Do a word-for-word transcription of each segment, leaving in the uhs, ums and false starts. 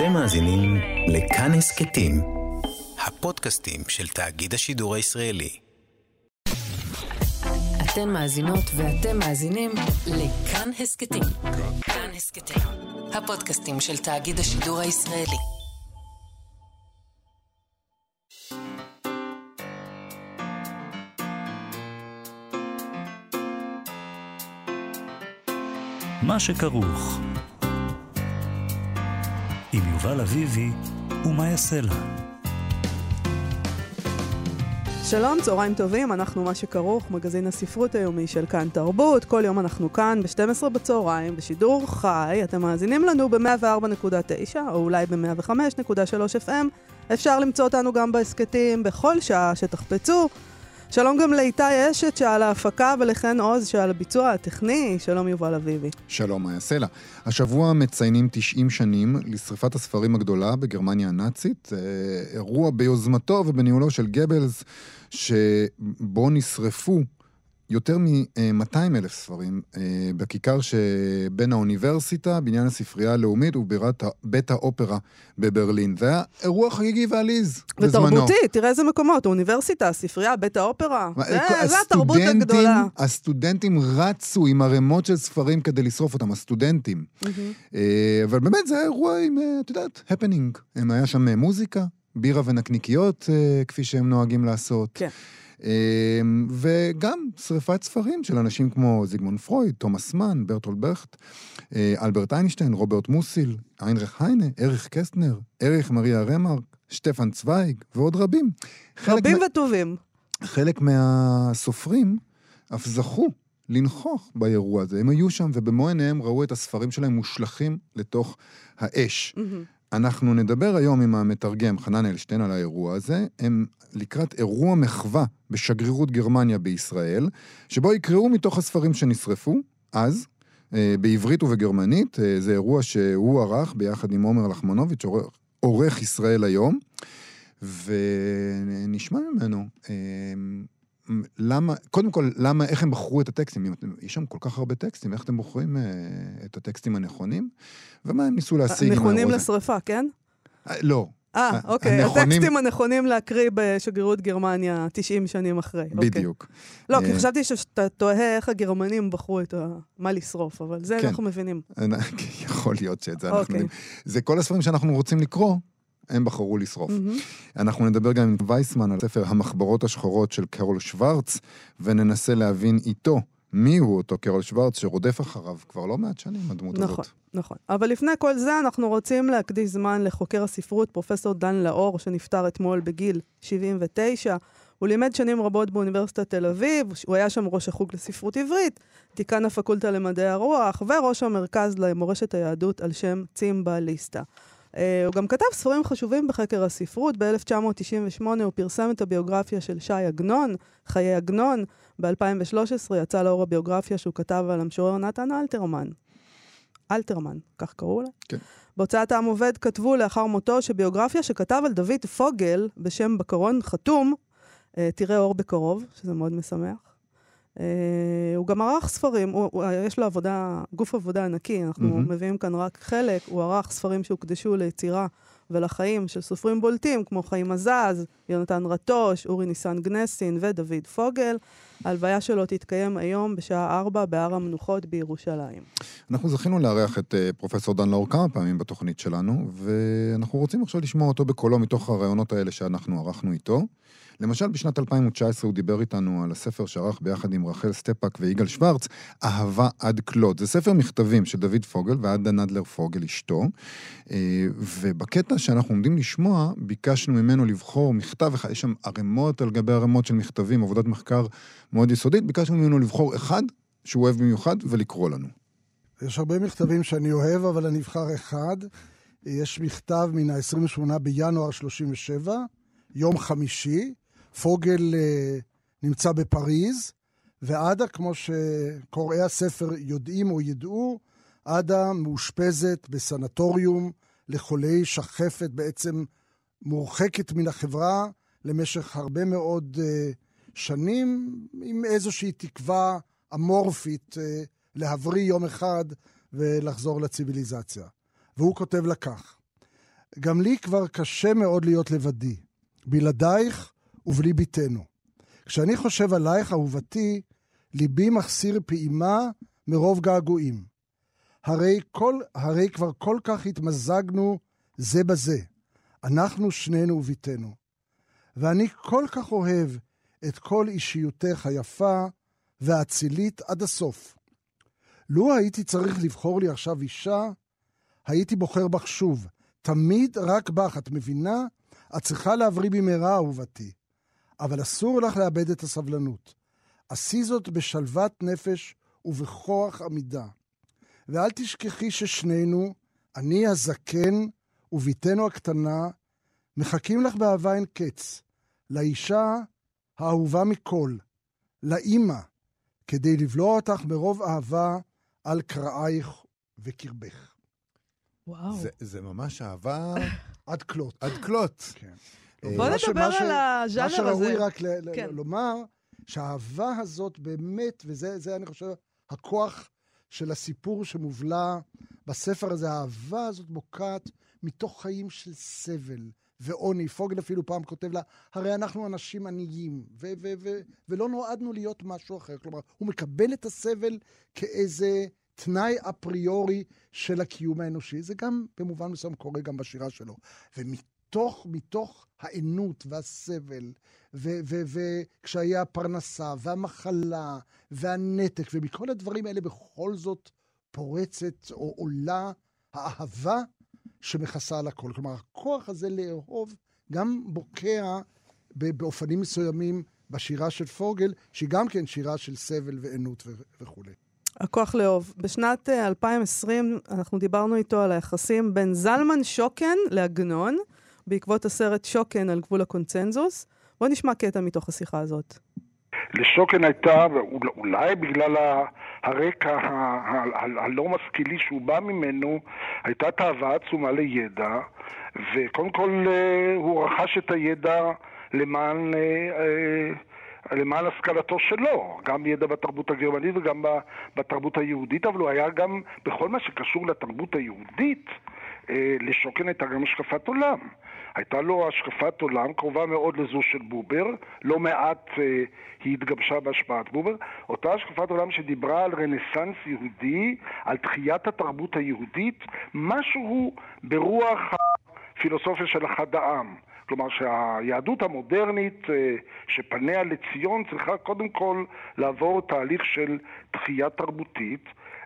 אתם מאזינים לכאן הסכתים, הפודקאסטים של תאגיד השידור הישראלי. אתן מאזינות ואתם מאזינים לכאן הסכתים. כאן הסכתים, הפודקאסטים של תאגיד השידור הישראלי. מה שכרוך עם יובל אביבי ומה יעשה לה. שלום, צהריים טובים, אנחנו מה שכרוך, מגזין הספרות היומי של כאן תרבות. כל יום אנחנו כאן ב-שתים עשרה בצהריים, בשידור חי. אתם מאזינים לנו ב-מאה וארבע נקודה תשע או אולי ב-מאה וחמש נקודה שלוש אף אם. אפשר למצוא אותנו גם בהסכתים בכל שעה שתחפצו. שלום גם לאיתי אשת שעל ההפקה ולכן עוז שעל הביצוע הטכני. שלום יובל אביבי. שלום, מה יעשה לה. השבוע מציינים תשעים שנים לשריפת הספרים הגדולה בגרמניה הנאצית. אירוע ביוזמתו ובניהולו של גבלס, שבו נשרפו יותר מ-מאתיים אלף ספרים בכיכר שבין האוניברסיטה, בניין הספרייה הלאומית ובירת בית האופרה בברלין. זה היה אירוע חגיגי ועליז בזמנו. ותרבותי, תראה איזה מקומות, האוניברסיטה, הספרייה, בית האופרה. זה, זה התרבות הגדולה. הסטודנטים רצו עם הרמות של ספרים כדי לשרוף אותם, הסטודנטים. Mm-hmm. אבל באמת זה היה אירוע עם, את יודעת, הפנינג. הם היה שם מוזיקה, בירה ונקניקיות, כפי שהם נוהגים לעשות. כן. וגם שריפת ספרים של אנשים כמו זיגמונד פרויד, תומאס מן, ברטולד ברכט, אלברט איינשטיין, רוברט מוסיל, איינריך היינה, אריך קסטנר, אריך מריה רמרק, שטפן צוויג ועוד רבים. רבים מה... וטובים. חלק מהסופרים אף זכו לנכוח באירוע הזה. הם היו שם ובמו עיניהם ראו את הספרים שלהם מושלכים לתוך האש. אנחנו נדבר היום עם המתרגם חנן אלשטיין על האירוע הזה. הם לקראת אירוע מחווה בשגרירות גרמניה בישראל, שבו יקראו מתוך הספרים שנשרפו, אז, בעברית ובגרמנית. זה אירוע שהוא ערך ביחד עם עומר לחמנוביץ', עורך ישראל היום, ונשמע ממנו, למה, קודם כל, למה, איך הם בחרו את הטקסטים? יש שם כל כך הרבה טקסטים, איך אתם בוחרים את הטקסטים הנכונים? ומה הם ניסו להשיג? נכונים לשריפה, כן? לא. אה, אוקיי. הטקסטים הנכונים להקריא בשגרירות גרמניה תשעים שנים אחרי. בדיוק. לא, כי חשבתי שאתה תוהה איך הגרמנים בחרו את מה לשרוף, אבל זה אנחנו מבינים. יכול להיות שאת זה אנחנו מבינים. זה כל הספרים שאנחנו רוצים לקרוא, הם בחרו לשרוף. אנחנו נדבר גם עם וייסמן על ספר המחברות השחורות של קרול שוורץ, וננסה להבין איתו מי הוא אותו קרול שוורץ שרודף אחריו כבר לא מעט שנים, הדמות הזאת. נכון, נכון. אבל לפני כל זה אנחנו רוצים להקדיש זמן לחוקר הספרות, פרופסור דן לאור, שנפטר אתמול בגיל שבעים ותשע. הוא לימד שנים רבות באוניברסיטת תל אביב, הוא היה שם ראש החוג לספרות עברית, דיקן הפקולטה למדעי הרוח, וראש המרכז למורשת היהדות על שם צימבה ליסטה. Uh, הוא גם כתב ספרים חשובים בחקר הספרות. ב-אלף תשע מאות תשעים ושמונה הוא פרסם את הביוגרפיה של שי עגנון, חיי עגנון. ב-אלפיים ושלוש עשרה יצא לאור הביוגרפיה שהוא כתב על המשורר נתן אלתרמן. אלתרמן, כך קראו לה? כן. בהוצאת העם עובד כתבו לאחר מותו שביוגרפיה שכתב על דוד פוגל בשם בקרון חתום, uh, תראה אור בקרוב, שזה מאוד משמח. Uh, הוא גם ערך ספרים, הוא, הוא, יש לו עבודה, גוף עבודה ענקי, אנחנו mm-hmm. מביאים כאן רק חלק. הוא ערך ספרים שהוקדשו ליצירה ולחיים של סופרים בולטים, כמו חיים עזז, יונתן רטוש, אורי ניסן גנסין ודוד פוגל. ההלוויה שלו תתקיים היום בשעה ארבע בהר המנוחות בירושלים. אנחנו זכינו לארח את uh, פרופסור דן לאור כמה פעמים בתוכנית שלנו, ואנחנו רוצים עכשיו לשמוע אותו בקולו מתוך הרעיונות האלה שאנחנו ערכנו איתו. למשל, בשנת אלפיים תשע עשרה הוא דיבר איתנו על הספר שערך ביחד עם רחל סטפק ויגאל שוורץ, אהבה עד כלות. זה ספר מכתבים של דוד פוגל ועדה נדלר פוגל אשתו, ובקטע שאנחנו עומדים לשמוע, ביקשנו ממנו לבחור מכתב, יש שם ערימות על גבי ערימות של מכתבים, עבודת מחקר מאוד יסודית, ביקשנו ממנו לבחור אחד שהוא אוהב במיוחד ולקרוא לנו. יש הרבה מכתבים שאני אוהב, אבל אני אבחר אחד. יש מכתב מן ה-עשרים ושמונה בינואר שלושים ושבע, יום חמישי, פוגל uh, נמצא בפריז, ועדה, כמו שקוראי הספר יודעים או ידעו, עדה מאושפזת בסנטוריום לחולי שחפת, בעצם מורחקת מן החברה למשך הרבה מאוד uh, שנים, עם איזושהי תקווה אמורפית uh, להבריא יום אחד ולחזור לציביליזציה. והוא כותב לכך, גם לי כבר קשה מאוד להיות לבדי, בלעדייך ובלי ביתנו. כשאני חושב עלייך, אהובתי, ליבי מחסיר פעימה מרוב געגועים. הרי, כל, הרי כבר כל כך התמזגנו זה בזה, אנחנו שנינו וביתנו. ואני כל כך אוהב את כל אישיותך היפה והאצילית עד הסוף. לו הייתי צריך לבחור לי עכשיו אישה, הייתי בוחר בך שוב. תמיד רק בך, את מבינה? את צריכה להבריא במהרה, אהובתי. אבל אסור לך לאבד את הסבלנות. עשי זאת בשלוות נפש ובכוח עמידה. ואל תשכחי ששנינו, אני הזקן וביתנו הקטנה, מחכים לך באהבה אין קץ, לאישה האהובה מכל, לאמא, כדי לבלוע אותך מרוב אהבה על קרעייך וקרבך. וואו. זה, זה ממש אהבה עד כלות. עד כלות. כן. בוא מה ש- נדבר מה ש- על הז'אנר מה הזה. שראוי רק ל- ל- כן. לומר, שהאהבה הזאת באמת, וזה זה, אני חושב, הכוח של הסיפור שמובלע בספר הזה, האהבה הזאת בוקעת מתוך חיים של סבל ועוני. פוגל אפילו פעם כותב לה, הרי אנחנו אנשים עניים, ו- ו- ו- ולא נועדנו להיות משהו אחר. כלומר, הוא מקבל את הסבל כאיזה תנאי אפריורי של הקיום האנושי. זה גם במובן מסוים קורה גם בשירה שלו. ומתוך מתוך העינות והסבל, וכשהיה הפרנסה והמחלה והנתק, ומכל הדברים האלה בכל זאת פורצת או עולה האהבה שמכסה על הכל. כלומר, הכוח הזה לאהוב גם בוקע באופנים מסוימים בשירה של פוגל, שהיא גם כן שירה של סבל ועינות וכו'. הכוח לאהוב. בשנת אלפיים ועשרים אנחנו דיברנו איתו על היחסים בין זלמן שוקן לעגנון, בעקבות הסרט שוקן על גבול הקונצנזוס. בוא נשמע קטע מתוך השיחה הזאת. לשוקן הייתה, אולי בגלל הרקע הלא משכילי שהוא בא ממנו, הייתה תאווה עצומה לידע, וקודם כל הוא רכש את הידע למען, למען השכלתו שלו, גם ידע בתרבות הגרמנית וגם בתרבות היהודית, אבל הוא היה גם, בכל מה שקשור לתרבות היהודית, לשוקן הייתה גם השקפת עולם. הייתה לו השקפת עולם קרובה מאוד לזו של בובר, לא מעט אה, היא התגבשה בהשפעת בובר, אותה השקפת עולם שדיברה על רנסנס יהודי, על תחיית התרבות היהודית, משהו ברוח הפילוסופיה של אחד העם. כלומר שהיהדות המודרנית אה, שפניה לציון צריכה קודם כל לעבור תהליך של תחייה תרבותית,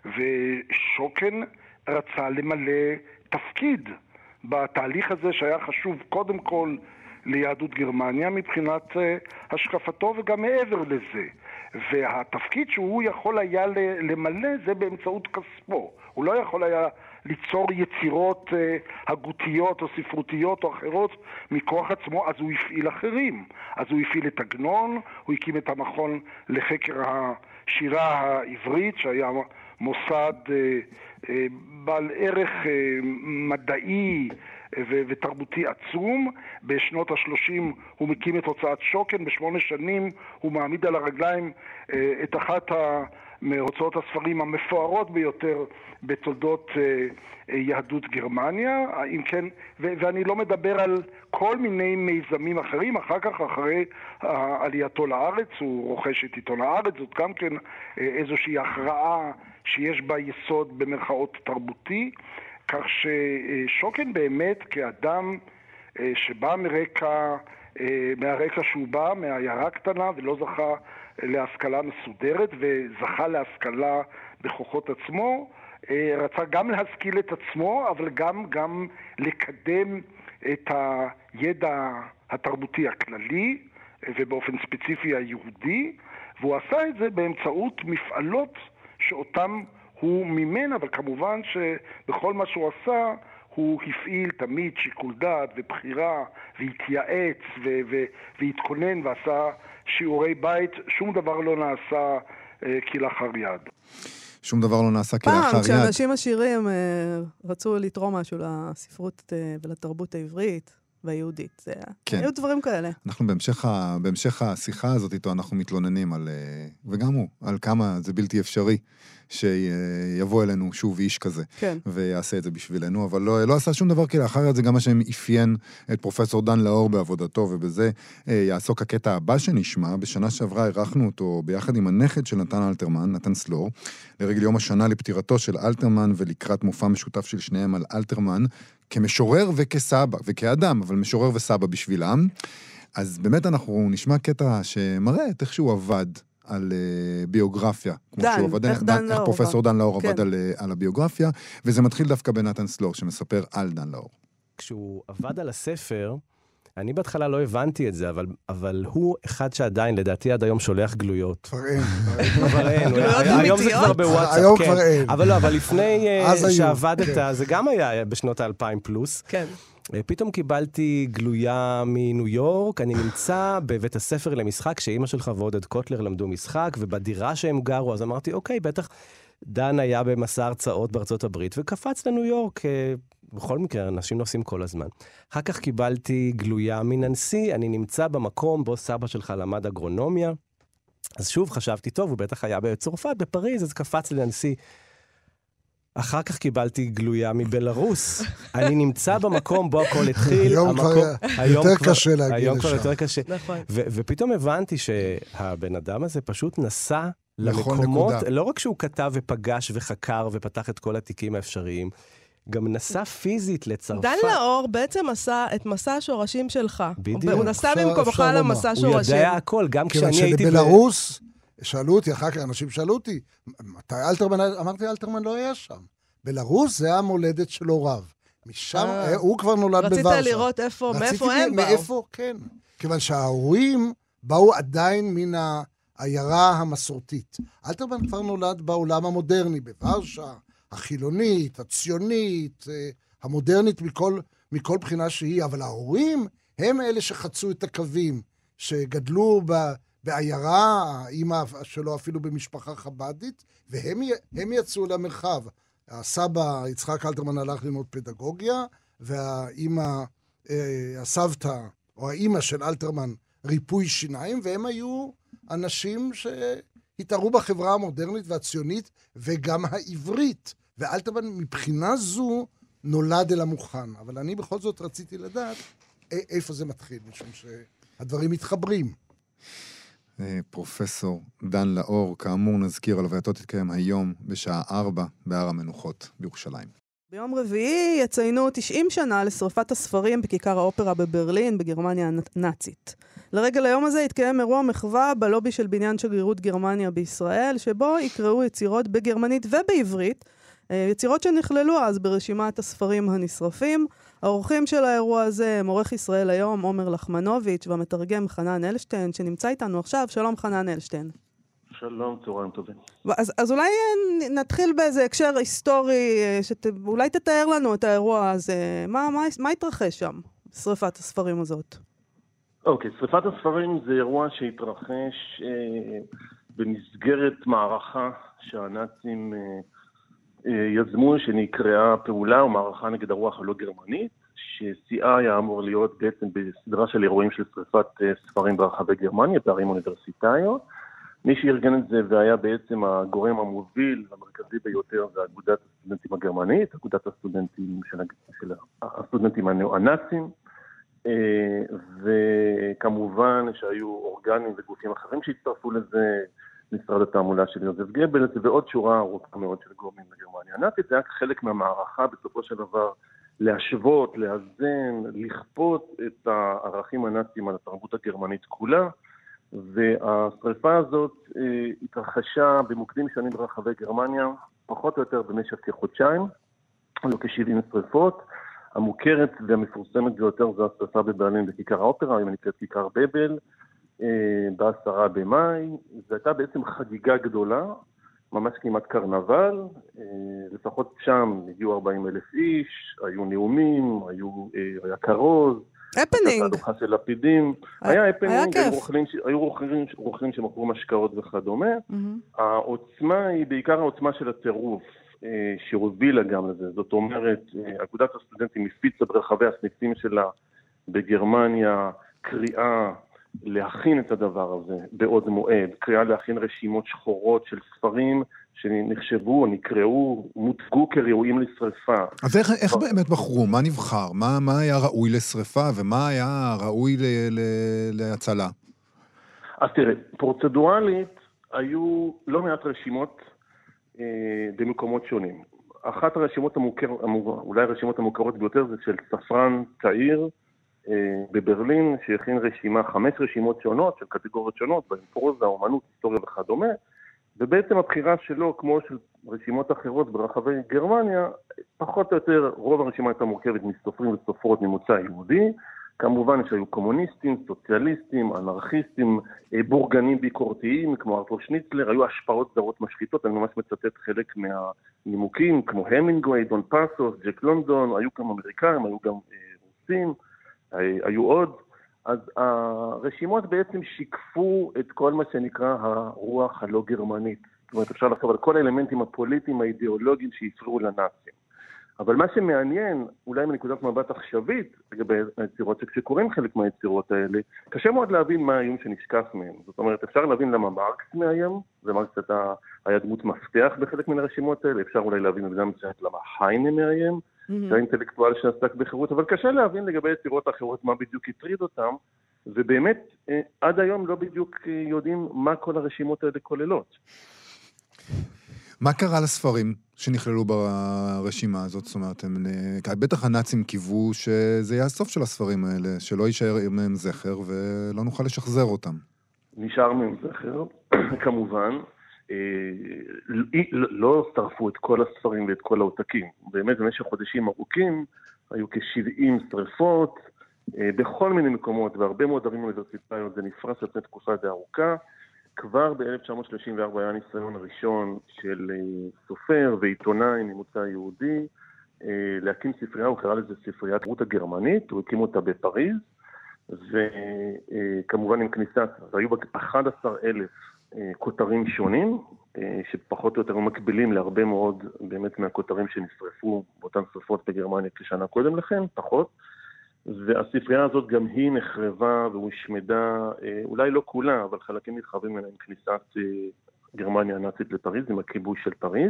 ושוקן רצה למלא תפקיד בתהליך הזה שהיה חשוב קודם כל ליהדות גרמניה מבחינת uh, השקפתו וגם מעבר לזה. והתפקיד שהוא יכול היה למלא זה באמצעות כספו. הוא לא יכול היה ליצור יצירות uh, הגותיות או ספרותיות או אחרות מכוח עצמו, אז הוא הפעיל אחרים. אז הוא הפעיל את עגנון, הוא הקים את המכון לחקר השירה העברית שהיה מוסד uh, uh, בעל ערך uh, מדעי ו- ותרבותי עצום. בשנות ה-שלושים הוא מקים את הוצאת שוקן, בשמונה שנים הוא מעמיד על הרגליים uh, את אחת ה... מהוצאות הספרים המפוארות ביותר בתולדות uh, uh, יהדות גרמניה. אם כן, ו- ואני לא מדבר על כל מיני מיזמים אחרים. אחר כך, אחרי uh, עלייתו לארץ, הוא רוכש את עיתון הארץ, זאת גם כן uh, איזושהי הכרעה שיש בה יסוד במרכאות תרבותי, כך ששוקן באמת כאדם uh, שבא מרקע, uh, מהרקע שהוא בא, מהעיירה קטנה, ולא זכה להשכלה מסודרת וזכה להשכלה בכוחות עצמו, רצה גם להשכיל את עצמו, אבל גם, גם לקדם את הידע התרבותי הכללי ובאופן ספציפי היהודי, והוא עשה את זה באמצעות מפעלות שאותם הוא מימן, אבל כמובן שבכל מה שהוא עשה הוא הפעיל תמיד שיקול דעת ובחירה והתייעץ ו- ו- והתכונן ועשה שיעורי בית. שום דבר לא נעשה אה, כלאחר יד. שום דבר לא נעשה כלאחר יד. פעם, כשאנשים עשירים אה, רצו לתרום משהו לספרות אה, ולתרבות העברית, והיהודית. זה... כן. היו דברים כאלה. אנחנו בהמשך, ה... בהמשך השיחה הזאת איתו, אנחנו מתלוננים על, וגם הוא, על כמה זה בלתי אפשרי, שיבוא אלינו שוב איש כזה, כן. ויעשה את זה בשבילנו, אבל לא, לא עשה שום דבר כאלה, אחרת זה גם מה שהם אפיין את פרופסור דן לאור בעבודתו, ובזה יעסוק הקטע הבא שנשמע. בשנה שעברה ערכנו אותו ביחד עם הנכד של נתן אלתרמן, נתן סלור, לרגל יום השנה לפטירתו של אלתרמן, ולקראת מופע משותף של שניהם על אלתרמן, כמשורר וכסבא, וכאדם, אבל משורר וסבא בשבילם. אז באמת אנחנו נשמע קטע שמראה את איך שהוא עבד על uh, ביוגרפיה. דן, איך דן, דן לאור. איך פרופסור דן לאור כן. עבד על, על הביוגרפיה, וזה מתחיל דווקא בנתן סלור, שמספר על דן לאור. כשהוא עבד על הספר, אני בהתחלה לא הבנתי את זה, אבל, אבל הוא אחד שעדיין, לדעתי עד היום שולח גלויות. כבר אין. כבר אין. גלויות היום זה כבר בוואטסאפ. היום כבר אין. אבל לא, אבל לפני שעבדת, כן. זה גם היה בשנות האלפיים פלוס. כן. פתאום קיבלתי גלויה מניו יורק, אני נמצא בבית הספר למשחק, שאימא שלך ועודד קוטלר למדו משחק, ובדירה שהם גרו, אז אמרתי, אוקיי, בטח דן היה במסע הרצאות בארצות הברית, וקפץ לניו יורק, בכל מקרה, אנשים נוסעים כל הזמן. אחר כך קיבלתי גלויה מננסי, אני נמצא במקום בו סבא שלך למד אגרונומיה, אז שוב חשבתי, טוב, הוא בטח היה בצרפת, בפריז, אז קפץ לננסי. אחר כך קיבלתי גלויה מבלרוס. אני נמצא במקום בו הכל התחיל. היום כבר יותר קשה להגיד לשם. היום כבר יותר קשה. נכון. ופתאום הבנתי שהבן אדם הזה פשוט נסע לכל למקומות, נקודה. לא רק שהוא כתב ופגש וחקר ופתח את כל התיקים האפשריים, גם נסע פיזית לצרפת. דן לאור בעצם עשה את מסע השורשים שלך. בדיוק. הוא נסע אפשר- במקומך אפשר לומר. למסע הוא שורשים. יודע הכל, גם כיוון כשאני הייתי... ב- שבבלרוס, שאלו אותי, אחר כך אנשים שאלו אותי, מתי אלתרמן, אמרתי, אלתרמן לא היה שם. בלרוס זה המולדת של הוריו. משם, אה. הוא כבר נולד בוורשה. רצית לראות איפה, מאיפה רציתי הם באו. מאיפה, כן. כיוון שההורים באו עדיין מן העיירה המסורתית. אלתרמן כבר נולד בעולם המודרני, בוורשה, החילונית, הציונית, אה, המודרנית מכל, מכל בחינה שהיא, אבל ההורים הם אלה שחצו את הקווים, שגדלו ב, בעיירה, האמא שלו אפילו במשפחה חבדית, והם הם יצאו למרחב. הסבא, יצחק אלתרמן, הלך ללמוד פדגוגיה, והאמא, אה, הסבתא, או האמא של אלתרמן, ריפוי שיניים, והם היו אנשים שהתארו בחברה המודרנית והציונית, וגם העברית. ואלתרמן מבחינה זו נולד אל המוכן. אבל אני בכל זאת רציתי לדעת איפה זה מתחיל, משום שהדברים מתחברים. פרופסור דן לאור, כאמור נזכיר, הלווייתו תתקיים היום בשעה ארבע בהר המנוחות בירושלים. ביום רביעי יציינו תשעים שנה לשרפת הספרים בכיכר האופרה בברלין, בגרמניה הנאצית. לרגל היום הזה התקיים אירוע מחווה בלובי של בניין שגרירות גרמניה בישראל, שבו יקראו יצירות בגרמנית ובעברית, יצירות שנכללו אז ברשימת הספרים הנשרפים. האורחים של האירוע הזה הם עורך ישראל היום, עומר לחמנוביץ', והמתרגם חנן אלשטיין, שנמצא איתנו עכשיו. שלום חנן אלשטיין. שלום, צהריים טובים. אז, אז אולי נתחיל באיזה הקשר היסטורי, שת, אולי תתאר לנו את האירוע הזה. מה, מה, מה התרחש שם, שריפת הספרים הזאת? אוקיי, שריפת הספרים זה אירוע שהתרחש אה, במסגרת מערכה שהנאצים אה, אה, יזמו, שנקראה פעולה או מערכה נגד הרוח הלא גרמנית, ששיאה היה אמור להיות בעצם בסדרה של אירועים של שריפת אה, ספרים ברחבי גרמניה, בערים אוניברסיטאיות. מי שארגן את זה והיה בעצם הגורם המוביל המרכזי ביותר זה אגודת הסטודנטים הגרמנית, אגודת הסטודנטים של, של הסטודנטים הנאצים, וכמובן שהיו אורגנים וגופים אחרים שהצטרפו לזה, משרד התעמולה של יוזף גבלס ועוד שורה ארוכה מאוד של גורמים בגרמניה הנאצית. זה היה חלק מהמערכה בסופו של דבר להשוות, לאזן, לכפות את הערכים הנאציים על התרבות הגרמנית כולה, והשריפה הזאת אה, התרחשה במוקדים שונים ברחבי גרמניה, פחות או יותר במשך כחודשיים, היו כ-שבעים שריפות. המוכרת והמפורסמת ביותר זו השריפה בברלין בכיכר האופרה, היום נקראת כיכר בבל, אה, בעשרה במאי. זו הייתה בעצם חגיגה גדולה, ממש כמעט קרנבל, אה, לפחות שם הגיעו ארבעים אלף איש, היו נאומים, היו, אה, היה כרוז, הפנינג. התהלוכה של לפידים, היה הפנינג, היה היו רוכלים שמכרו משקאות וכדומה. העוצמה היא בעיקר העוצמה של הטירוף, שהובילה גם לזה. זאת אומרת, אגודת הסטודנטים הפיצה ברחבי הסניפים שלה בגרמניה, קריאה להכין את הדבר הזה בעוד מועד, קריאה להכין רשימות שחורות של ספרים שנחשבו, נקראו, מותגו כראויים לשריפה. אז איך, איך באמת בחרו? מה נבחר? מה, מה היה ראוי לשריפה ומה היה ראוי ל, ל, להצלה? אז תראה, פרוצדואלית היו לא מעט רשימות אה, במקומות שונים. אחת הרשימות המוכר, אולי הרשימות המוכרות ביותר זה של ספרן צעיר אה, בברלין, שהכין רשימה, חמש רשימות שונות של קטגוריות שונות, בהם פרוזה, אומנות, היסטוריה וכדומה, ובעצם הבחירה שלו, כמו של רשימות אחרות ברחבי גרמניה, פחות או יותר רוב הרשימה הייתה מורכבת מסופרים וסופרות ממוצא יהודי, כמובן שהיו קומוניסטים, סוציאליסטים, אנרכיסטים, בורגנים ביקורתיים, כמו ארתור שניצלר, היו השפעות זרות משחיתות, אני ממש מצטט חלק מהנימוקים, כמו המינגווי, דון פסוס, ג'ק לונדון, היו גם אמריקאים, היו גם רוסים, היו עוד. אז הרשימות בעצם שיקפו את כל מה שנקרא הרוח הלא גרמנית. זאת אומרת, אפשר לחשוב על כל האלמנטים הפוליטיים, האידיאולוגיים שהפריעו לנאצים. אבל מה שמעניין, אולי מנקודת מבט עכשווית, לגבי היצירות, שכשקוראים חלק מהיצירות האלה, קשה מאוד להבין מה האיום שנשקף מהם. זאת אומרת, אפשר להבין למה מרקס מאיים, ומרקס הייתה, היה דמות מפתח בחלק מן הרשימות האלה, אפשר אולי להבין במידה מסוימת למה היינה מאיים, זה האינטלקטואל שעסק בחירות, אבל קשה להבין לגבי יצירות אחרות מה בדיוק הטריד אותם, ובאמת עד היום לא בדיוק יודעים מה כל הרשימות האלה כוללות. מה קרה לספרים שנכללו ברשימה הזאת? זאת אומרת, הם, בטח הנאצים קיוו שזה יהיה הסוף של הספרים האלה, שלא יישאר מהם זכר ולא נוכל לשחזר אותם. נשאר מהם זכר, כמובן. לא שרפו את כל הספרים ואת כל העותקים. באמת במשך חודשים ארוכים היו כ-שבעים שריפות בכל מיני מקומות, והרבה מאוד ערים אוניברסיטאיות, זה נפרס על פני תקופה די ארוכה. כבר ב-אלף תשע מאות שלושים וארבע היה ניסיון הראשון של סופר ועיתונאי ממוצא יהודי להקים ספרייה, הוא קרא לזה ספריית רות הגרמנית, הוא הקים אותה בפריז, וכמובן עם כניסת, והיו אחד עשר אלף כותרים שונים, שפחות או יותר מקבילים להרבה מאוד באמת מהכותרים שנשרפו באותן שרפות בגרמניה כשנה קודם לכן, פחות. והספרייה הזאת גם היא נחרבה והושמדה, אולי לא כולה, אבל חלקים נרחבים ממנה עם כניסת גרמניה הנאצית לפריז, עם הכיבוש של פריז.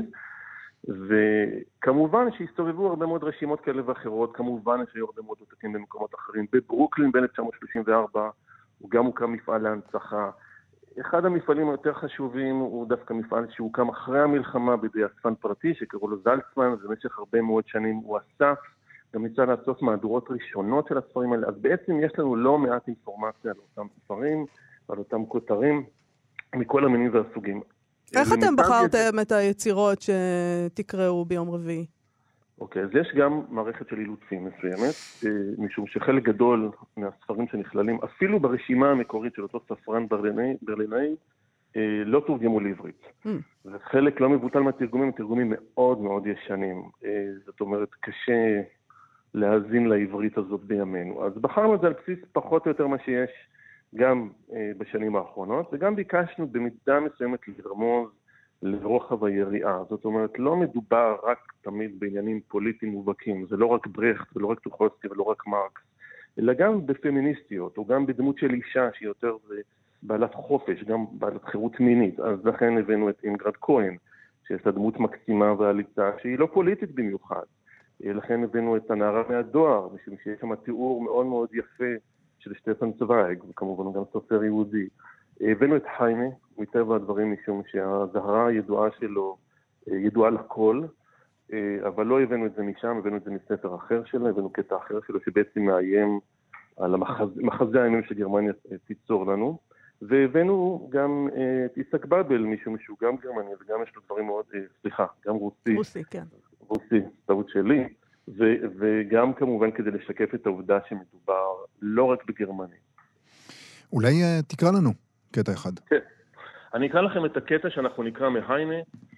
וכמובן שהסתובבו הרבה מאוד רשימות כאלה ואחרות, כמובן שהיו הרבה מאוד עותקים במקומות אחרים. בברוקלין ב-אלף תשע מאות שלושים וארבע הוא גם הוקם מפעל להנצחה. אחד המפעלים היותר חשובים הוא דווקא מפעל שהוקם אחרי המלחמה בידי אספן פרטי, שקראו לו זלצמן, ובמשך הרבה מאוד שנים הוא אסף, גם ניסה לעשות מהדורות ראשונות של הספרים האלה, אז בעצם יש לנו לא מעט אינפורמציה על אותם ספרים, על אותם כותרים, מכל המינים והסוגים. איך אתם בחרתם את היצירות שתקראו ביום רביעי? אוקיי, אז יש גם מערכת של אילוצים מסוימת, משום שחלק גדול מהספרים שנכללים, אפילו ברשימה המקורית של אותו ספרן ברלינאי, לא תורגמו לעברית. וחלק לא מבוטל מהתרגומים, תרגומים מאוד מאוד ישנים. זאת אומרת, קשה להאזין לעברית הזאת בימינו. אז בחרנו את זה על בסיס פחות או יותר מה שיש גם בשנים האחרונות, וגם ביקשנו במידה מסוימת לרמוז לרוחב היריעה. זאת אומרת, לא מדובר רק תמיד בעניינים פוליטיים מובהקים, זה לא רק ברכט ולא רק טוכובסקי ולא רק מרקס, אלא גם בפמיניסטיות, או גם בדמות של אישה שהיא יותר בעלת חופש, גם בעלת חירות מינית. אז לכן הבאנו את אינגרד כהן, שיש לה דמות מקסימה ועליצה, שהיא לא פוליטית במיוחד. לכן הבאנו את הנערה מהדואר, משום שיש שם תיאור מאוד מאוד יפה של שטפן צוויג, וכמובן גם סופר יהודי. הבאנו את חיימה, מטבע הדברים, משום שהזהרה הידועה שלו ידועה לכל, אבל לא הבאנו את זה משם, הבאנו את זה מספר אחר שלו, הבאנו קטע אחר שלו שבעצם מאיים על המחזה הימים שגרמניה תיצור לנו, והבאנו גם את איסק באבל, משום שהוא גם גרמני וגם יש לו דברים מאוד, סליחה, גם רוסי. רוסי, כן. רוסי, טעות שלי, ו- וגם כמובן כדי לשקף את העובדה שמדובר לא רק בגרמני. אולי uh, תקרא לנו קטע אחד. כן. אני אקרא לכם את הקטע שאנחנו נקרא מהיינה,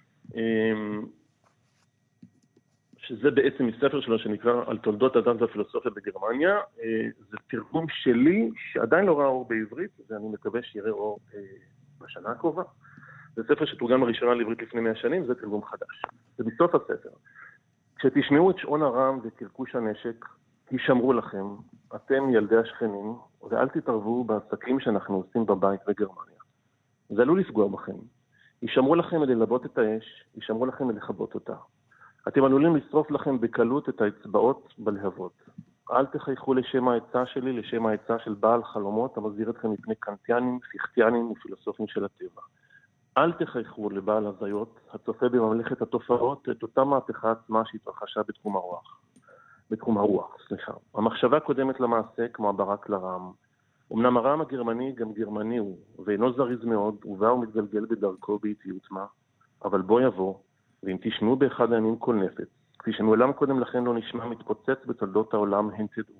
שזה בעצם מספר שלו שנקרא על תולדות הדת והפילוסופיה בגרמניה. זה תרגום שלי שעדיין לא ראה אור בעברית, ואני מקווה שיראה אור בשנה הקרובה. זה ספר שתורגם לראשונה לעברית לפני מאה שנים, זה תרגום חדש. זה בסוף הספר. כשתשמעו את שעון הרם וקרקוש הנשק, הישמרו לכם, אתם ילדי השכנים, ואל תתערבו בעסקים שאנחנו עושים בבית בגרמניה. זה עלול לפגוע בכם. ישמרו לכם ללבות את האש, ישמרו לכם לכבות אותה. אתם עלולים לשרוף לכם בקלות את האצבעות בלהבות. אל תחייכו לשם העצה שלי, לשם העצה של בעל חלומות, המזהיר אתכם מפני קנטיאנים, פיכטיאנים ופילוסופים של הטבע. אל תחייכו לבעל הזיות, הצופה בממלכת התופעות, את אותה מהפכה עצמה שהתרחשה בתחום הרוח. בתחום הרוח, סליחה. המחשבה קודמת למעשה כמו הברק לרם. אמנם הרם הגרמני גם גרמני הוא, ואינו זריז מאוד, ובא ומתגלגל בדרכו באיטיות מה, אבל בוא יבוא, ואם תשמעו באחד הימים כל נפץ, כפי שמעולם קודם לכן לא נשמע מתפוצץ בתולדות העולם, הן תדעו.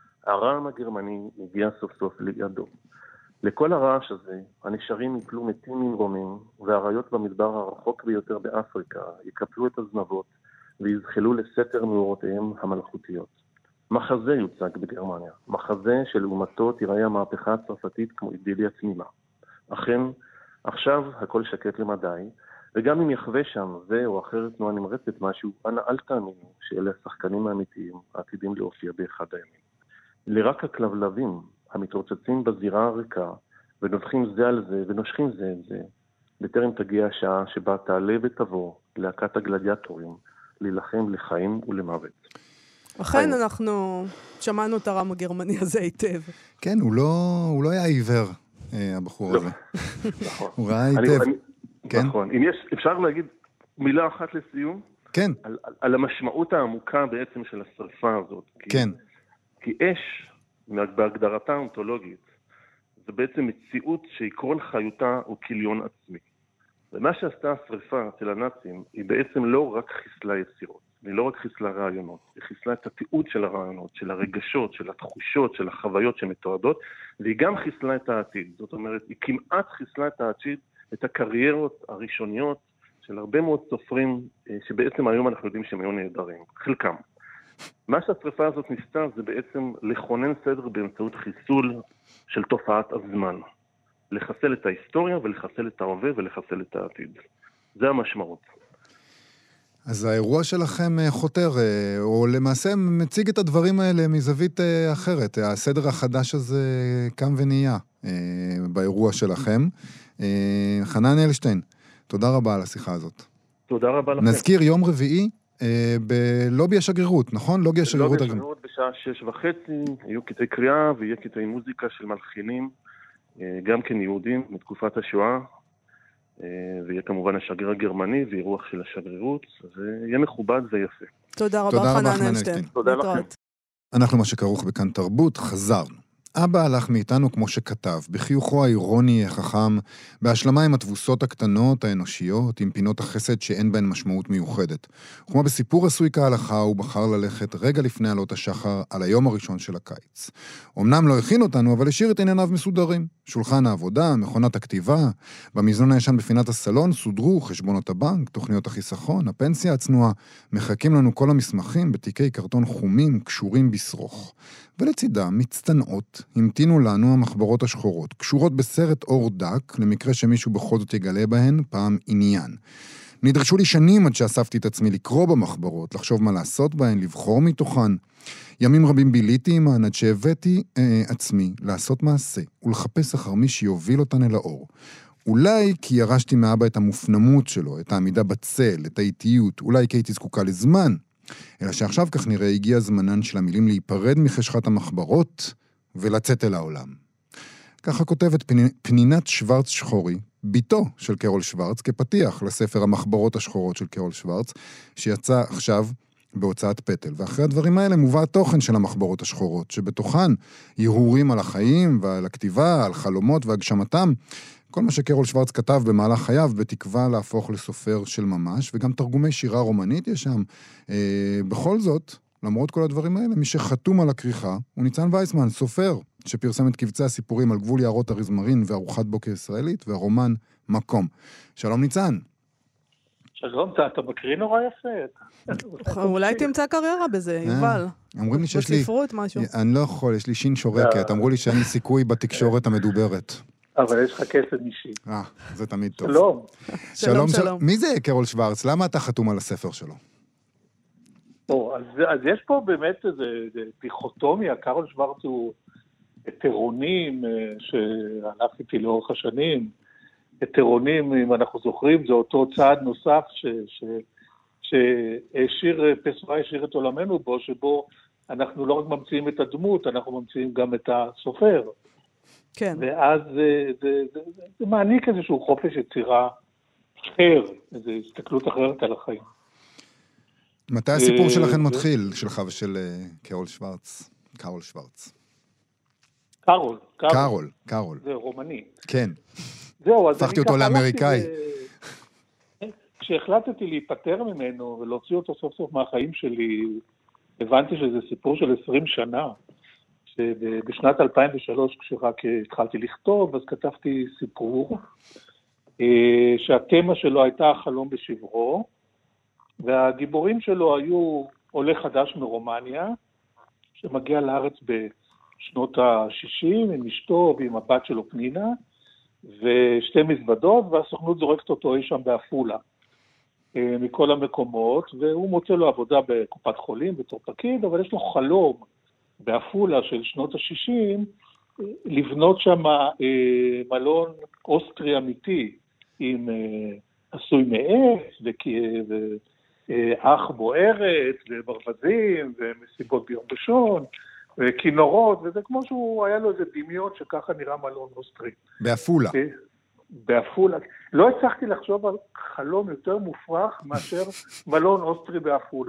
הרם הגרמני הגיע סוף סוף לידו. לכל הרעש הזה, הנשארים יפלו מתים ממרומים, והאריות במדבר הרחוק ביותר באפריקה יקפלו את הזנבות, ויזחלו לסתר מאורותיהם המלכותיות. מחזה יוצג בגרמניה, מחזה שלעומתו תיראה המהפכה הצרפתית כמו אידיליה תמימה. אכן, עכשיו הכל שקט למדי, וגם אם יחווה שם זה או אחרת תנועה נמרצת משהו, אנא אל תאמינו שאלה השחקנים האמיתיים העתידים להופיע באחד הימים. לרק הכלבלבים המתרוצצים בזירה הריקה, ונובחים זה על זה ונושכים זה את זה, בטרם תגיע השעה שבה תעלה ותבוא להקת הגלדיאטורים, להילחם לחיים ולמוות. אכן, אנחנו שמענו את הרם הגרמני הזה היטב. כן, הוא לא, הוא לא היה עיוור, הבחור לא. הזה. נכון. הוא ראה היטב. אני, כן? נכון. אם יש, אפשר להגיד מילה אחת לסיום? כן. על, על, על המשמעות העמוקה בעצם של השרפה הזאת. כי, כן. כי אש, בהגדרתה האונתולוגית, זה בעצם מציאות שעקרון חיותה הוא כיליון עצמי. ומה שעשתה השרפה אצל הנאצים, היא בעצם לא רק חיסלה יצירות, היא לא רק חיסלה רעיונות, היא חיסלה את התיעוד של הרעיונות, של הרגשות, של התחושות, של החוויות שמתועדות, והיא גם חיסלה את העתיד. זאת אומרת, היא כמעט חיסלה את העתיד, את הקריירות הראשוניות של הרבה מאוד סופרים, שבעצם היום אנחנו יודעים שהם היו נהדרים, חלקם. מה שהשרפה הזאת ניסתה זה בעצם לכונן סדר באמצעות חיסול של תופעת הזמן. לחסל את ההיסטוריה ולחסל את ההווה ולחסל את העתיד. זה המשמעות. אז האירוע שלכם חותר, או למעשה מציג את הדברים האלה מזווית אחרת. הסדר החדש הזה קם ונהיה באירוע שלכם. חנן אלשטיין, תודה רבה על השיחה הזאת. תודה רבה לכם. נזכיר יום רביעי בלובי השגרירות, נכון? לובי השגרירות. לובי השגרירות בשעה שש וחצי, יהיו קטעי קריאה ויהיה קטעי מוזיקה של מלחינים, גם כן יהודים מתקופת השואה, ויהיה כמובן השגריר הגרמני ואירוח של השגרירות, זה יהיה מכובד ויפה. תודה רבה חנן אלשטיין. תודה לכם. אנחנו מה שכרוך בכאן תרבות, חזרנו. אבא הלך מאיתנו כמו שכתב, בחיוכו האירוני החכם, בהשלמה עם התבוסות הקטנות האנושיות, עם פינות החסד שאין בהן משמעות מיוחדת. כמו בסיפור עשוי כהלכה, הוא בחר ללכת רגע לפני עלות השחר על היום הראשון של הקיץ. אמנם לא הכין אותנו, אבל השאיר את ענייניו מסודרים. שולחן העבודה, מכונת הכתיבה, במזנון הישן בפינת הסלון סודרו חשבונות הבנק, תוכניות החיסכון, הפנסיה הצנועה, מחכים לנו כל המסמכים בתיקי קרטון חומים קשורים בשרוך. ולצידם מצטנעות המתינו לנו המחברות השחורות, קשורות בסרט אור דק, למקרה שמישהו בכל זאת יגלה בהן פעם עניין. נדרשו לי שנים עד שאספתי את עצמי לקרוא במחברות, לחשוב מה לעשות בהן, לבחור מתוכן. ימים רבים ביליתי עמן עד שהבאתי אה, עצמי לעשות מעשה, ולחפש אחר מי שיוביל אותן אל האור. אולי כי ירשתי מאבא את המופנמות שלו, את העמידה בצל, את האיטיות, אולי כי הייתי זקוקה לזמן, אלא שעכשיו כך נראה הגיע זמנן של המילים להיפרד מחשכת המחברות ולצאת אל העולם. ככה כותבת פנינת שוורץ שחורי, ביתו של קרול שוורץ, כפתיח לספר המחברות השחורות של קרול שוורץ, שיצא עכשיו בהוצאת פטל. ואחרי הדברים האלה מובא התוכן של המחברות השחורות, שבתוכן יהורים על החיים ועל הכתיבה, על חלומות והגשמתם, כל מה שקרול שוורץ כתב במהלך חייו, בתקווה להפוך לסופר של ממש, וגם תרגומי שירה רומנית יש שם. אה, בכל זאת, למרות כל הדברים האלה, מי שחתום על הכריכה הוא ניצן וייסמן, סופר, שפרסם את קבצי הסיפורים על גבול יערות הרזמרין וארוחת בוקר ישראלית, והרומן מקום. שלום ניצן. שלום, אתה מקריא נורא יפה. אולי תמצא קריירה בזה, יובל. אמרים לי שיש לי... בספרות משהו. אני לא יכול, יש לי שין שורקת. אמרו לי שאין לי סיכוי בתקשורת המדוברת. אבל יש לך כסף אישי. אה, זה תמיד טוב. שלום. שלום, שלום. מי זה קרול שוורץ? למה אתה חתום על הספר שלו? או, אז, אז יש פה באמת איזו דיכוטומיה, קארול שוורץ הוא הטרונים שהלך איתי לאורך השנים, הטרונים, אם אנחנו זוכרים, זה אותו צעד נוסף ש, ש, שהשאיר, פסואה השאיר את עולמנו בו, שבו אנחנו לא רק ממציאים את הדמות, אנחנו ממציאים גם את הסופר. כן. ואז זה, זה, זה, זה, זה מעניק איזשהו חופש יצירה אחר, איזו הסתכלות אחרת על החיים. מתי הסיפור שלכם מתחיל, שלך ושל קארול שוורץ? קארול שוורץ. קארול. קארול, קארול. זה רומני. כן. זהו, אז הפכתי אותו לאמריקאי. כשהחלטתי להיפטר ממנו ולהוציא אותו סוף סוף מהחיים שלי, הבנתי שזה סיפור של עשרים שנה. שבשנת אלפיים ושלוש, כשרק התחלתי לכתוב, אז כתבתי סיפור, שהתמה שלו הייתה החלום בשברו, והגיבורים שלו היו עולה חדש מרומניה, שמגיע לארץ בשנות ה-שישים, עם אשתו ועם הבת שלו פנינה, ושתי מזוודות, והסוכנות זורקת אותו אי שם באפולה, מכל המקומות, והוא מוצא לו עבודה בקופת חולים, בתור פקיד, אבל יש לו חלום באפולה של שנות ה-שישים, לבנות שם מלון אוסטרי אמיתי, עם עשוי מעץ, ואח בוערת, וברווזים, ומסיבות ביום ראשון, וכינורות, וזה כמו שהוא היה לו איזה דמיון שככה נראה מלון אוסטרי. באפולה. באפולה. לא הצלחתי לחשוב על חלום יותר מופרך מאשר מלון אוסטרי באפולה.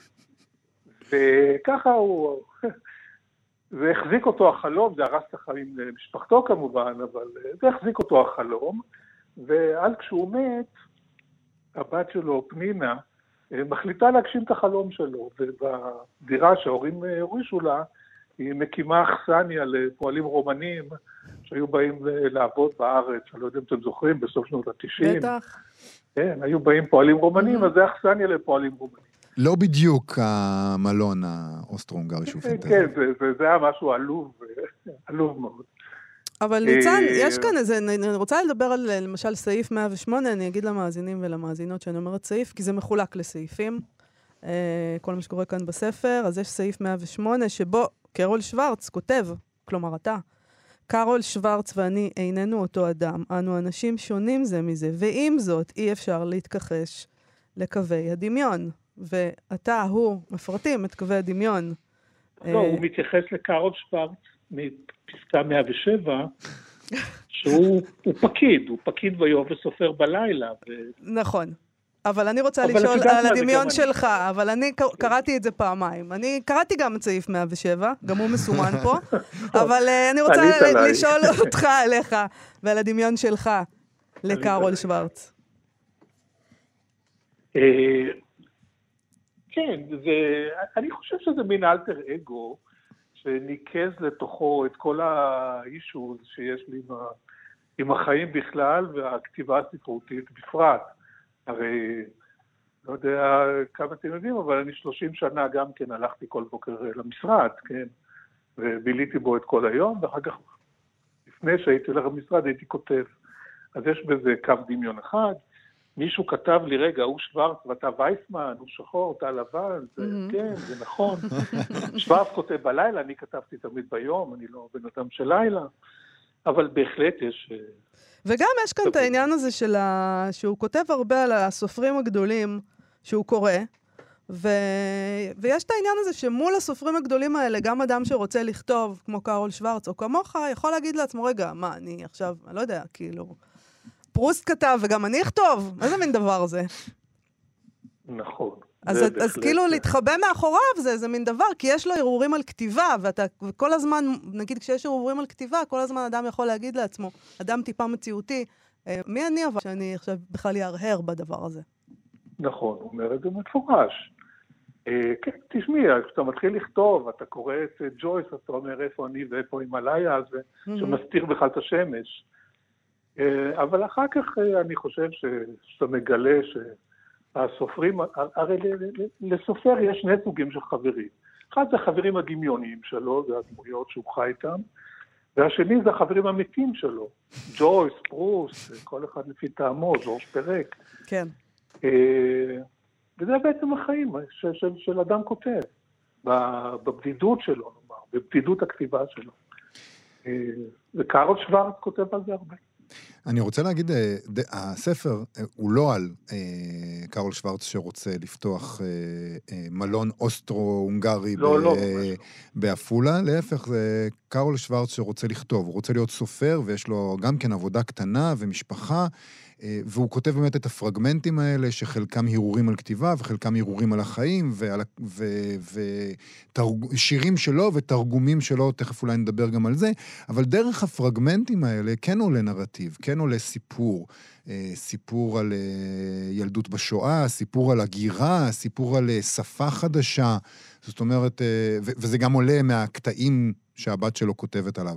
וככה הוא... זה החזיק אותו החלום, זה הרס את החיים למשפחתו כמובן, אבל זה החזיק אותו החלום, ואז כשהוא מת, הבת שלו, פנינה, מחליטה להגשים את החלום שלו, ובדירה שההורים הורישו לה, היא מקימה אכסניה לפועלים רומנים, שהיו באים לעבוד בארץ, אני לא יודע אם אתם זוכרים, בסוף שנות ה-תשעים. בטח. כן, היו באים פועלים רומנים, אז זה אכסניה לפועלים רומנים. לא בדיוק המלון האוסטרו-הונגרי שהוא פנטזי. כן, זה היה משהו עלוב, עלוב מאוד. אבל ניצן, יש כאן איזה, אני רוצה לדבר על למשל סעיף מאה ושמונה, אני אגיד למאזינים ולמאזינות שאני אומרת סעיף, כי זה מחולק לסעיפים, כל מה שקורה כאן בספר, אז יש סעיף מאה ושמונה שבו קארול שוורץ כותב, כלומר אתה, קארול שוורץ ואני איננו אותו אדם, אנו אנשים שונים זה מזה, ועם זאת אי אפשר להתכחש לקווי הדמיון. ואתה, הוא, מפרטים את קווי הדמיון. לא, הוא מתייחס לקארול שוורץ מפסקה מאה ושבע, שהוא פקיד, הוא פקיד ביום וסופר בלילה. נכון. אבל אני רוצה לשאול על הדמיון שלך, אבל אני קראתי את זה פעמיים. אני קראתי גם את סעיף מאה ושבע, גם הוא מסומן פה, אבל אני רוצה לשאול אותך עליך ועל הדמיון שלך לקארול שוורץ. כן, זה, אני חושב שזה מין אלטר אגו, שניקז לתוכו את כל האישוז שיש לי עם, עם החיים בכלל, והכתיבה הספרותית בפרט. הרי, לא יודע כמה אתם יודעים, אבל אני שלושים שנה גם כן הלכתי כל בוקר למשרד, כן? וביליתי בו את כל היום, ואחר כך, לפני שהייתי הולך למשרד, הייתי כותב. אז יש בזה קו דמיון אחד, מישהו כתב לי, רגע, הוא שוורץ ואתה וייסמן, הוא שחור, אתה לבן, זה, mm-hmm. כן, זה נכון. שוורץ כותב בלילה, אני כתבתי תמיד ביום, אני לא בן אדם של לילה, אבל בהחלט יש... וגם יש כאן את העניין הזה של ה... שהוא כותב הרבה על הסופרים הגדולים שהוא קורא, ו... ויש את העניין הזה שמול הסופרים הגדולים האלה, גם אדם שרוצה לכתוב, כמו קארול שוורץ או כמוך, יכול להגיד לעצמו, רגע, מה, אני עכשיו, אני לא יודע, כאילו... פרוסט כתב, וגם אני אכתוב. איזה מין דבר זה? נכון. אז, אז כאילו להתחבא מאחוריו זה, זה מין דבר, כי יש לו ערעורים על כתיבה, ואתה, וכל הזמן, נגיד כשיש ערעורים על כתיבה, כל הזמן אדם יכול להגיד לעצמו, אדם טיפה מציאותי, מי אני אבל שאני עכשיו בכלל ירהר בדבר הזה? נכון, הוא אומר את זה מפורש. כן, תשמעי, כשאתה מתחיל לכתוב, אתה קורא את ג'ויס, אתה אומר איפה אני ואיפה הימלאיה, שמסתיר בכלל את השמש. אבל אחר כך אני חושב שאתה מגלה שהסופרים, הרי לסופר יש שני סוגים של חברים. אחד זה החברים הדמיוניים שלו, זה הדמויות שהוא חי איתם, והשני זה החברים האמיתיים שלו, ג'ויס, פרוס, כל אחד לפי טעמו, ז'ורז' פרק. כן. וזה בעצם החיים של, של, של אדם כותב, בבדידות שלו, נאמר, בבדידות הכתיבה שלו. וקארול שוורץ כותב על זה הרבה. אני רוצה להגיד, הספר הוא לא על קארול שוורץ שרוצה לפתוח מלון אוסטרו-הונגרי באפולה, להפך, זה קארול שוורץ שרוצה לכתוב, הוא רוצה להיות סופר, ויש לו גם כן עבודה קטנה ומשפחה, והוא כותב באמת את הפרגמנטים האלה, שחלקם הירורים על כתיבה, וחלקם הירורים על החיים, ושירים שלו ותרגומים שלו, תכף אולי נדבר גם על זה, אבל דרך הפרגמנטים האלה כן עולה נרטיב, כן עולה סיפור, סיפור על ילדות בשואה, סיפור על הגירה, סיפור על שפה חדשה, זאת אומרת, וזה גם עולה מהקטעים שהבת שלו כותבת עליו.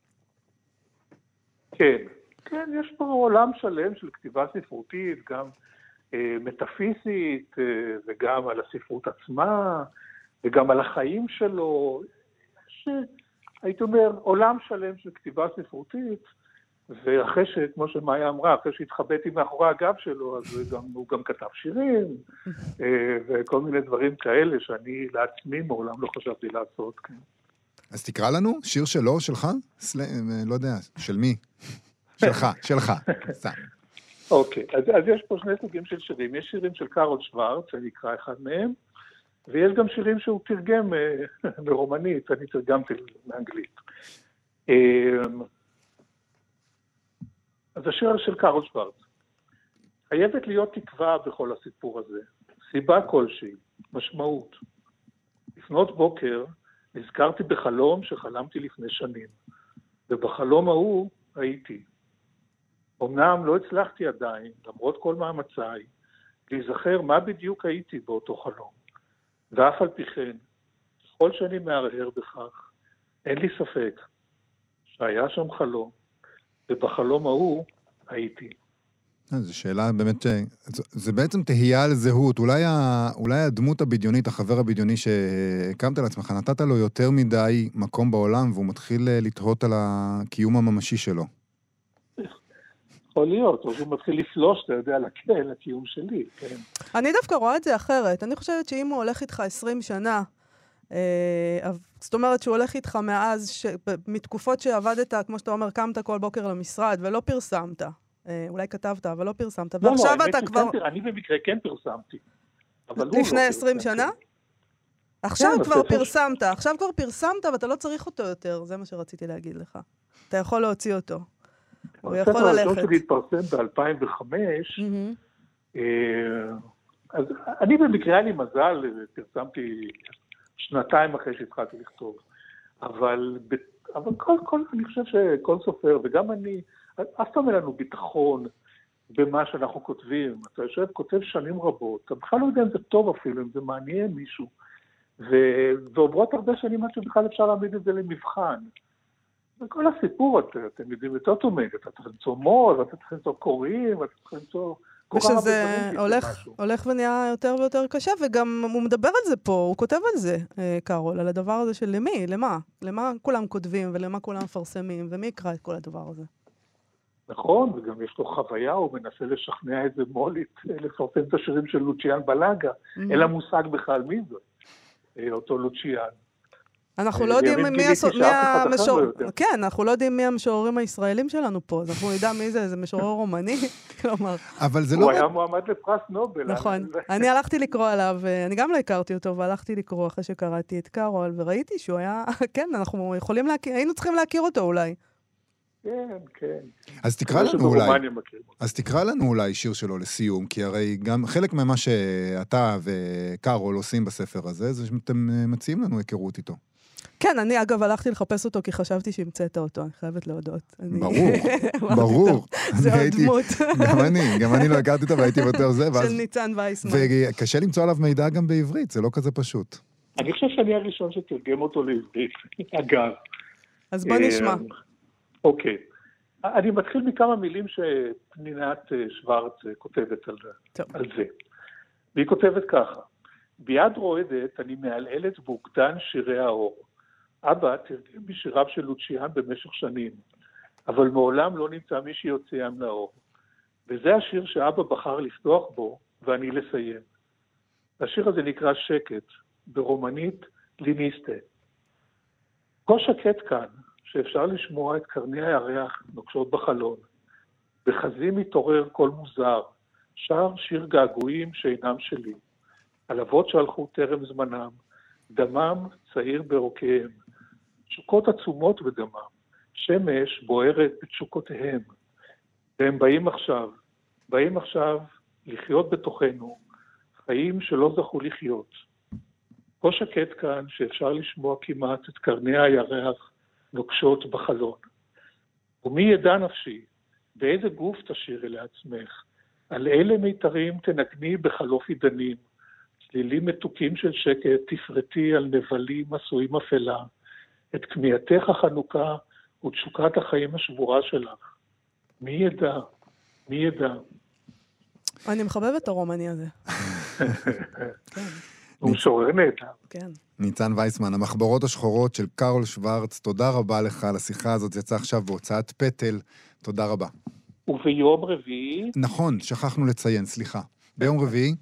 כן. כן, יש פה עולם שלם של כתיבה ספרותית, גם אה, מטאפיזית, אה, וגם על הספרות עצמה, וגם על החיים שלו. יש, הייתי אומר, עולם שלם של כתיבה ספרותית, ואחרי ש, כמו שמאיה אמרה, אחרי שהתחבאתי מאחורי הגב שלו, אז גם, הוא גם כתב שירים, אה, וכל מיני דברים כאלה שאני לעצמי מעולם לא חשבתי לעשות. כן. אז תקרא לנו, שיר שלו, שלך? סל... לא יודע, של מי? שלך, שלך. אוקיי, אז, אז יש פה שני סוגים של שירים. יש שירים של קארול שוורץ, אני אקרא אחד מהם, ויש גם שירים שהוא תרגם מרומנית, אני תרגמתי מאנגלית. אז השיר של קארול שוורץ. חייבת להיות תקווה בכל הסיפור הזה. סיבה כלשהי, משמעות. לפנות בוקר נזכרתי בחלום שחלמתי לפני שנים, ובחלום ההוא הייתי. אמנם לא הצלחתי עדיין, למרות כל מאמציי, להיזכר מה בדיוק הייתי באותו חלום. ואף על פי כן, כל שאני מערער בכך, אין לי ספק שהיה שם חלום, ובחלום ההוא הייתי. זו שאלה באמת, זה בעצם תהייה על זהות. אולי, ה, אולי הדמות הבדיונית, החבר הבדיוני שהקמת לעצמך, נתת לו יותר מדי מקום בעולם, והוא מתחיל לתהות על הקיום הממשי שלו. יכול להיות, או שהוא מתחיל לפלוש, אתה יודע, לקיום שלי, כן. אני דווקא רואה את זה אחרת. אני חושבת שאם הוא הולך איתך עשרים שנה, אה, זאת אומרת שהוא הולך איתך מאז, ש... מתקופות שעבדת, כמו שאתה אומר, קמת כל בוקר למשרד, ולא פרסמת. אה, אולי כתבת, אבל לא פרסמת. לא, ועכשיו לא, אתה כבר... כן, אני במקרה כן פרסמתי. לפני עשרים שנה? עכשיו כבר פרסמת, עכשיו כבר פרסמת, ואתה לא צריך אותו יותר, זה מה שרציתי להגיד לך. אתה יכול להוציא אותו. הוא יכול ללכת. הספר הראשון שלי התפרסם ב-אלפיים וחמש, אז אני במקרה היה לי מזל, פרסמתי שנתיים אחרי שהתחלתי לכתוב, אבל אני חושב שכל סופר, וגם אני, אף פעם אין לנו ביטחון במה שאנחנו כותבים. אתה יושב, כותב שנים רבות, אתה בכלל לא יודע אם זה טוב אפילו, אם זה מעניין מישהו, ועוברות הרבה שנים עד שבכלל אפשר להעמיד את זה למבחן. וכל הסיפור, אתם יודעים, יותר תומד, אתה צריך למצוא מול, ואתה צריך למצוא קוראים, ואתה צריך למצוא... ושזה הולך, הולך ונהיה יותר ויותר קשה, וגם הוא מדבר על זה פה, הוא כותב על זה, קארול, על הדבר הזה של למי, למה? למה כולם כותבים, ולמה כולם מפרסמים, ומי יקרא את כל הדבר הזה? נכון, וגם יש לו חוויה, הוא מנסה לשכנע איזה מולית, לפרסם את השירים של לוציאן בלאגה, אין לה מושג בכלל מי זה, אותו לוציאן. אנחנו לא יודעים מי המשוררים, כן, אנחנו לא יודעים מי המשוררים הישראלים שלנו פה, אז אנחנו נדע מי זה, זה משורר רומני, כלומר. אבל זה לא... הוא היה מועמד לפרס נובל. נכון, אני הלכתי לקרוא עליו, אני גם לא הכרתי אותו, והלכתי לקרוא אחרי שקראתי את קארול, וראיתי שהוא היה, כן, אנחנו יכולים להכיר, היינו צריכים להכיר אותו אולי. כן, כן. אז תקרא לנו אולי, אז תקרא לנו אולי שיר שלו לסיום, כי הרי גם חלק ממה שאתה וקארול עושים בספר הזה, זה שאתם מציעים לנו היכרות איתו. כן, אני אגב הלכתי לחפש אותו, כי חשבתי שהמצאת אותו, אני חייבת להודות. ברור, ברור. זה עוד דמות. גם אני, גם אני לא הכרתי אותו, והייתי יותר זה. של ניצן וייסמן. וקשה למצוא עליו מידע גם בעברית, זה לא כזה פשוט. אני חושב שאני הראשון שתרגם אותו לעברית, אגב. אז בוא נשמע. אוקיי. אני מתחיל מכמה מילים שפנינת שוורץ כותבת על זה. והיא כותבת ככה: ביד רועדת אני מעלעלת בוקדן שירי האור. אבא תרגם בשיריו של לוציאן במשך שנים, אבל מעולם לא נמצא מי שיוציאם לאור. וזה השיר שאבא בחר לפתוח בו, ואני לסיים. השיר הזה נקרא שקט, ברומנית ליניסטה. כה שקט כאן, שאפשר לשמוע את קרני הירח נוקשות בחלון. בחזים מתעורר קול מוזר, שר שיר געגועים שאינם שלי. על אבות שהלכו טרם זמנם, דמם צעיר בעורקיהם. תשוקות עצומות בדמם, שמש בוערת בתשוקותיהם. והם באים עכשיו, באים עכשיו לחיות בתוכנו, חיים שלא זכו לחיות. כה שקט כאן שאפשר לשמוע כמעט את קרני הירח נוקשות בחלון. ומי ידע נפשי, באיזה גוף תשירי לעצמך, על אלה מיתרים תנגני בחלוף עידנים, צלילים מתוקים של שקט תפרטי על נבלים עשויים אפלה, את כמיהתך החנוכה ותשוקת החיים השבורה שלך. מי ידע? מי ידע? אני מחבב את הרומני הזה. הוא משורר נהדר. כן. ניצן וייסמן, המחברות השחורות של קארל שוורץ, תודה רבה לך על השיחה הזאת, יצא עכשיו בהוצאת פטל, תודה רבה. וביום רביעי... נכון, שכחנו לציין, סליחה. ביום רביעי?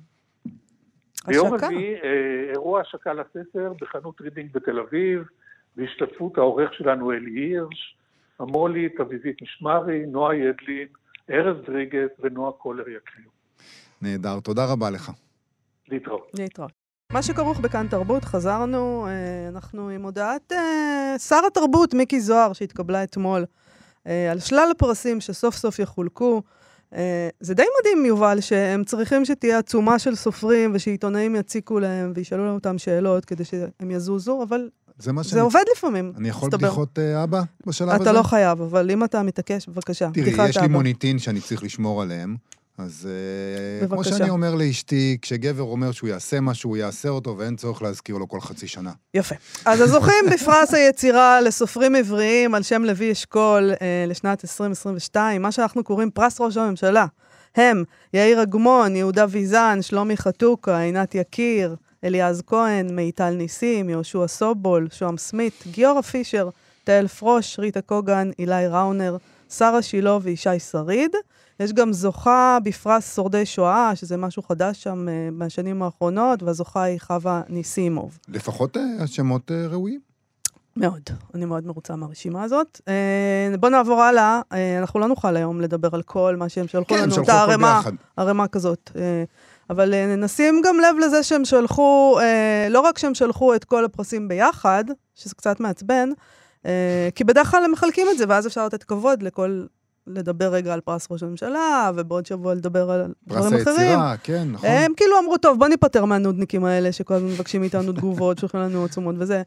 ביום רביעי, אירוע השקה לספר בחנות רידינג בתל אביב, בהשתתפות העורך שלנו אלי הירש, המולית, אביבית משמרי, נועה ידלין, ארז דריגס ונועה קולר יקריאו. נהדר, תודה רבה לך. להתראות. להתראות. מה שכרוך בכאן תרבות, חזרנו, אנחנו עם הודעת שר התרבות מיקי זוהר שהתקבלה אתמול, על שלל הפרסים שסוף סוף יחולקו. זה די מדהים, יובל, שהם צריכים שתהיה עצומה של סופרים ושעיתונאים יציקו להם וישאלו להם אותם שאלות כדי שהם יזוזו, אבל זה, זה עובד לפעמים. אני יכול בדיחות אבא בשלב הזה? אתה לא חייב, אבל אם אתה מתעקש, בבקשה. תראי, יש לי מוניטין שאני צריך לשמור עליהם, אז כמו שאני אומר לאשתי, כשגבר אומר שהוא יעשה משהו, הוא יעשה אותו, ואין צורך להזכיר לו כל חצי שנה. יפה. אז הזוכים בפרס היצירה לסופרים עבריים על שם לוי אשכול לשנת עשרים עשרים ושתיים, מה שאנחנו קוראים פרס ראש הממשלה. הם יאיר אגמון, יהודה ויזן, שלומי חתוקה, עינת יקיר, אליעז כהן, מיטל ניסים, יהושע סובול, שועם סמית, גיורא פישר, תהל פרוש, ריטה קוגן, אילי ראונר, שרה שילה וישי שריד. יש גם זוכה בפרס שורדי שואה, שזה משהו חדש שם uh, בשנים האחרונות, והזוכה היא חווה ניסימוב. לפחות uh, השמות uh, ראויים? מאוד, אני מאוד מרוצה מהרשימה הזאת. Uh, בוא נעבור הלאה, uh, אנחנו לא נוכל היום לדבר על כל מה שהם שלחו כן, לנו, שלחו את הרמה, הרמה כזאת. Uh, אבל uh, נשים גם לב לזה שהם שלחו, uh, לא רק שהם שלחו את כל הפרסים ביחד, שזה קצת מעצבן, uh, כי בדרך כלל הם מחלקים את זה, ואז אפשר לתת כבוד לכל... לדבר רגע על פרס ראש הממשלה, ובעוד שבוע לדבר על דברים אחרים. פרס היצירה, כן, נכון. הם כאילו אמרו, טוב, בוא ניפטר מהנודניקים האלה, שכל הזמן מבקשים מאיתנו תגובות, שולחים לנו עצומות וזה.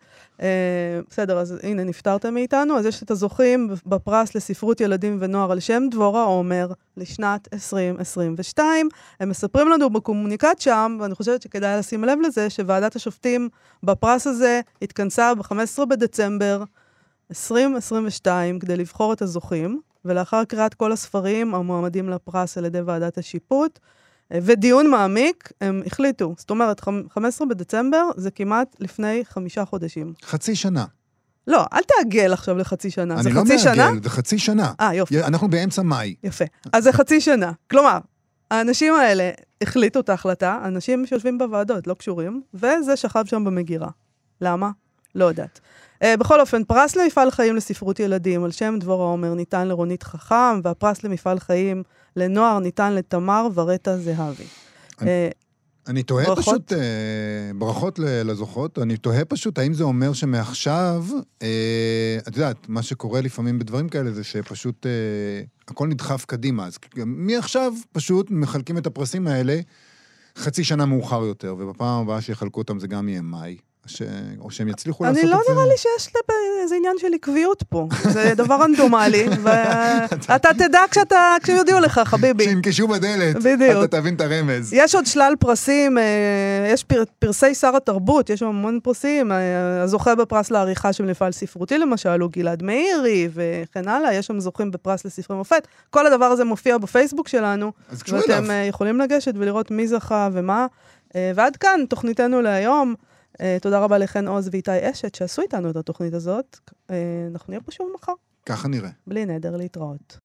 בסדר, אז הנה, נפטרתם מאיתנו, אז יש את הזוכים בפרס לספרות ילדים ונוער על שם דבורה עומר, לשנת עשרים עשרים ושתיים. הם מספרים לנו בקומוניקט שם, ואני חושבת שכדאי לשים לב לזה, שוועדת השופטים בפרס הזה התכנסה ב-חמישה עשר בדצמבר עשרים עשרים ושתיים, כדי לבחור את הזוכים. ולאחר קריאת כל הספרים המועמדים לפרס על ידי ועדת השיפוט, ודיון מעמיק, הם החליטו. זאת אומרת, חמישה עשר בדצמבר זה כמעט לפני חמישה חודשים. חצי שנה. לא, אל תעגל עכשיו לחצי שנה. אני לא מעגל, זה חצי שנה. אה, יופי. אנחנו באמצע מאי. יפה. אז זה חצי שנה. כלומר, האנשים האלה החליטו את ההחלטה, אנשים שיושבים בוועדות, לא קשורים, וזה שכב שם במגירה. למה? לא יודעת. Uh, בכל אופן, פרס למפעל חיים לספרות ילדים, על שם דבורה עומר, ניתן לרונית חכם, והפרס למפעל חיים לנוער ניתן לתמר ורטה זהבי. אני, uh, אני תוהה ברכות? פשוט, uh, ברכות לזוכות, אני תוהה פשוט, האם זה אומר שמעכשיו, uh, את יודעת, מה שקורה לפעמים בדברים כאלה, זה שפשוט uh, הכל נדחף קדימה, אז מעכשיו פשוט מחלקים את הפרסים האלה חצי שנה מאוחר יותר, ובפעם הבאה שיחלקו אותם זה גם יהיה מאי. ש... או שהם יצליחו לעשות את זה. אני לא נראה לי שיש איזה עניין של עקביות פה. זה דבר רנדומלי, ואתה תדע כשאתה, כשיודיעו לך, חביבי. כשינקשו בדלת, בדיוק. אתה תבין את הרמז. יש עוד שלל פרסים, יש פר... פרסי שר התרבות, יש המון פרסים, הזוכה בפרס לעריכה של מפעל ספרותי, למשל, הוא גלעד מאירי, וכן הלאה, יש שם זוכים בפרס לספרי מופת. כל הדבר הזה מופיע בפייסבוק שלנו, ואתם יכולים לגשת ולראות מי זכה ומה. ועד כאן, תוכניתנו להיום. Uh, תודה רבה לכן עוז ואיתי אשת שעשו איתנו את התוכנית הזאת. Uh, אנחנו נהיה פה שוב מחר. ככה נראה. בלי נדר, להתראות.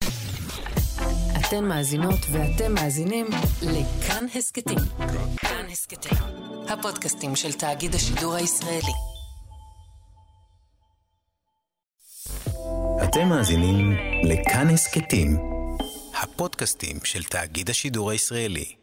אתן מאזינות ואתם מאזינים לכאן הסקטים. כאן הסקטים. הפודקאסטים של תאגיד השידור הישראלי. אתם מאזינים לכאן הסכתים, הפודקאסטים של תאגיד השידור הישראלי.